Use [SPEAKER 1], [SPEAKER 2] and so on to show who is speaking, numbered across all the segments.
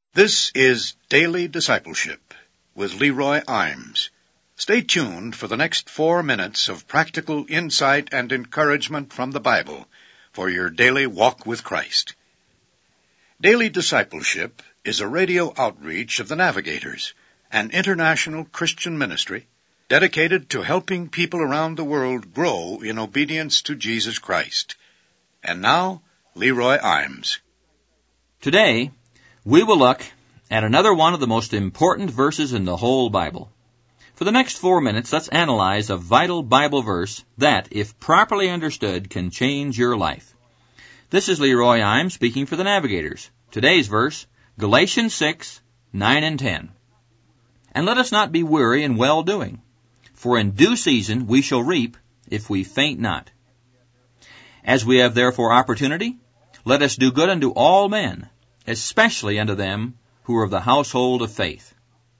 [SPEAKER 1] This is Daily Discipleship with Leroy Imes. Stay tuned for the next 4 minutes of practical insight and encouragement from the Bible for your daily walk with Christ. Daily Discipleship is a radio outreach of the Navigators, an international Christian ministry dedicated to helping people around the world grow in obedience to Jesus Christ. And now, Leroy Imes.
[SPEAKER 2] Today, we will look at another one of the most important verses in the whole Bible. For the next 4 minutes, let's analyze a vital Bible verse that, if properly understood, can change your life. This is Leroy Imes speaking for the Navigators. Today's verse, Galatians 6, 9 and 10. And let us not be weary in well-doing, for in due season we shall reap if we faint not. As we have therefore opportunity, let us do good unto all men, especially unto them who are of the household of faith.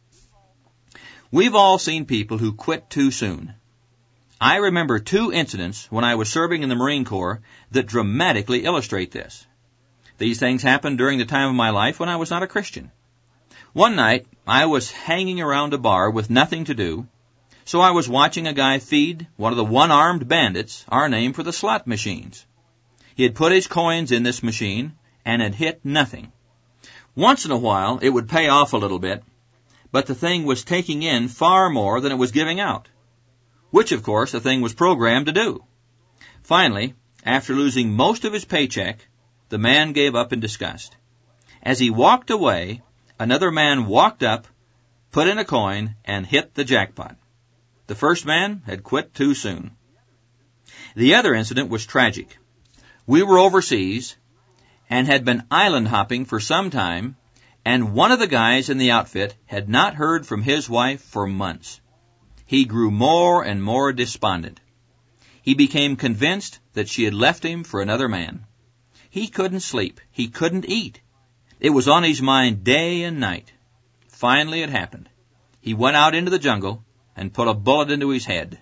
[SPEAKER 2] We've all seen people who quit too soon. I remember 2 incidents when I was serving in the Marine Corps that dramatically illustrate this. These things happened during the time of my life when I was not a Christian. One night, I was hanging around a bar with nothing to do, so I was watching a guy feed one of the one-armed bandits, our name for the slot machines. He had put his coins in this machine and had hit nothing. Once in a while, it would pay off a little bit, but the thing was taking in far more than it was giving out, which, of course, the thing was programmed to do. Finally, after losing most of his paycheck, the man gave up in disgust. As he walked away, another man walked up, put in a coin, and hit the jackpot. The first man had quit too soon. The other incident was tragic. We were overseas and had been island hopping for some time, and one of the guys in the outfit had not heard from his wife for months. He grew more and more despondent. He became convinced that she had left him for another man. He couldn't sleep. He couldn't eat. It was on his mind day and night. Finally it happened. He went out into the jungle and put a bullet into his head.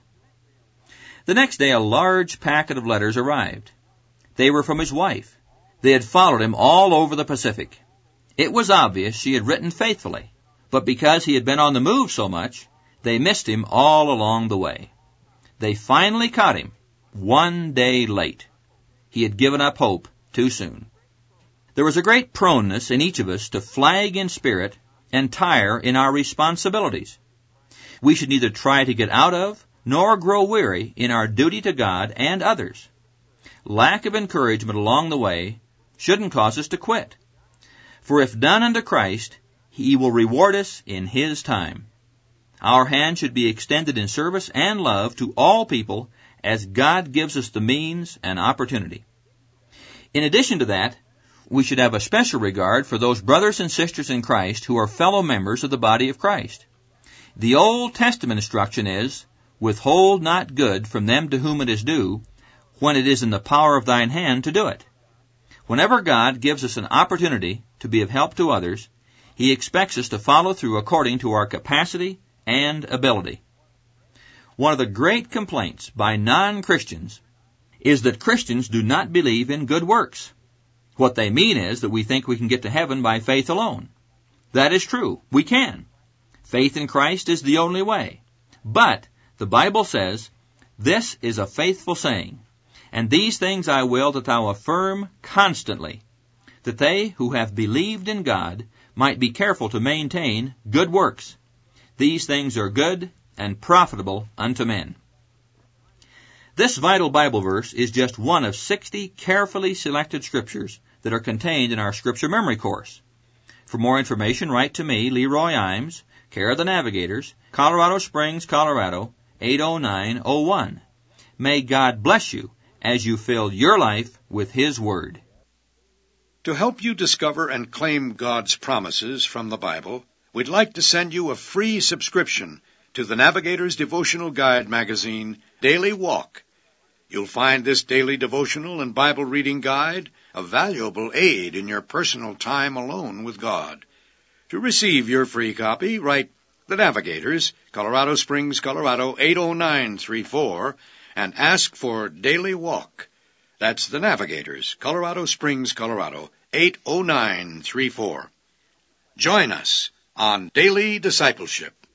[SPEAKER 2] The next day a large packet of letters arrived. They were from his wife. They had followed him all over the Pacific. It was obvious she had written faithfully, but because he had been on the move so much, they missed him all along the way. They finally caught him 1 day late. He had given up hope too soon. There was a great proneness in each of us to flag in spirit and tire in our responsibilities. We should neither try to get out of nor grow weary in our duty to God and others. Lack of encouragement along the way shouldn't cause us to quit. For if done unto Christ, He will reward us in His time. Our hand should be extended in service and love to all people as God gives us the means and opportunity. In addition to that, we should have a special regard for those brothers and sisters in Christ who are fellow members of the body of Christ. The Old Testament instruction is, withhold not good from them to whom it is due, when it is in the power of thine hand to do it. Whenever God gives us an opportunity to be of help to others, He expects us to follow through according to our capacity and ability. One of the great complaints by non-Christians is that Christians do not believe in good works. What they mean is that we think we can get to heaven by faith alone. That is true. We can. Faith in Christ is the only way. But the Bible says, this is a faithful saying, and these things I will that thou affirm constantly, that they who have believed in God might be careful to maintain good works. These things are good and profitable unto men. This vital Bible verse is just one of 60 carefully selected scriptures that are contained in our Scripture Memory Course. For more information, write to me, Leroy Imes, care of the Navigators, Colorado Springs, Colorado, 80901. May God bless you as you fill your life with His Word.
[SPEAKER 1] To help you discover and claim God's promises from the Bible, we'd like to send you a free subscription to the Navigator's devotional guide magazine, Daily Walk. You'll find this daily devotional and Bible reading guide a valuable aid in your personal time alone with God. To receive your free copy, write The Navigators, Colorado Springs, Colorado, 80934, and ask for Daily Walk. That's The Navigators, Colorado Springs, Colorado, 80934. Join us on Daily Discipleship.